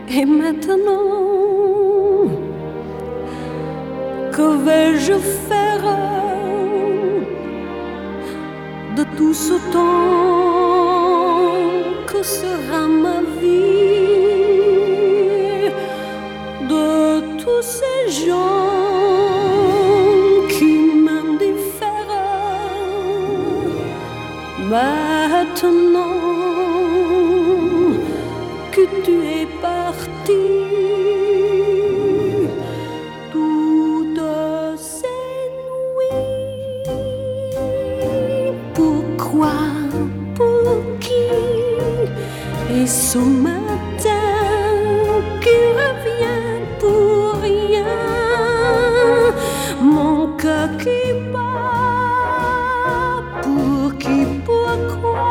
Et maintenant, que vais-je faire de tout ce temps que sera ma vie, de tous ces gens qui m'indiffèrent maintenant que tu es parti. Toutes ces nuits, pourquoi, pour qui? Et ce matin qui revient pour rien, mon cœur qui bat, pour qui, pourquoi,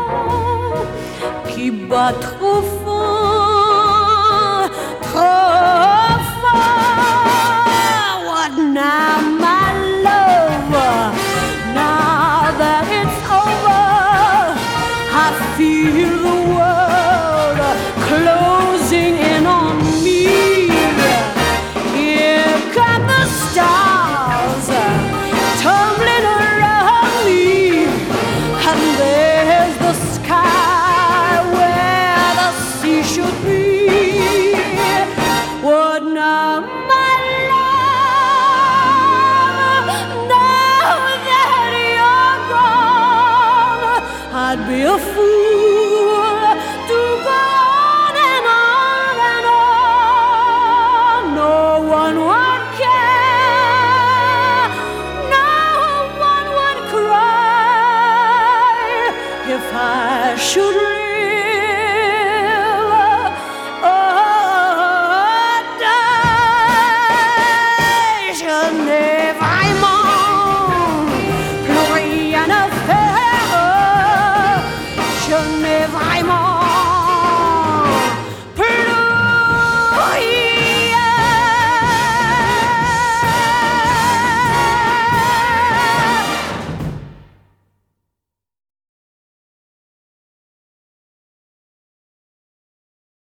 qui bat trop fort, trop fort. What now, my love? Now that it's over, I feel the world closing in on me. Here come the stars tumbling around me, and there's the sky where the sea should be. What now, my love? Now that you're gone, I'd be a fool to go on and on and on. No one would care, no one would cry if I should